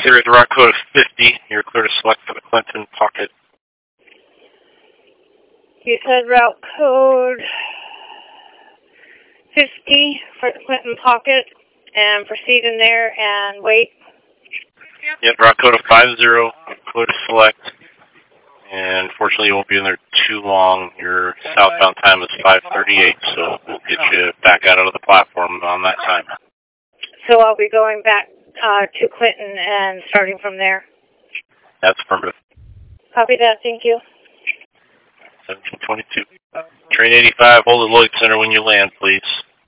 Sierra, the route code of 50. You're clear to select for the Clinton pocket. You said route code 50 for the Clinton pocket, and proceed in there and wait. Yep, route code of 50. You're clear to select. And unfortunately, you won't be in there too long. Your southbound time is 5:38, so we'll get you back out of the platform on that time. So I'll be going back to Clinton and starting from there. That's affirmative. Copy that. Thank you. 1722. Train 85, hold at Lloyd Center when you land, please.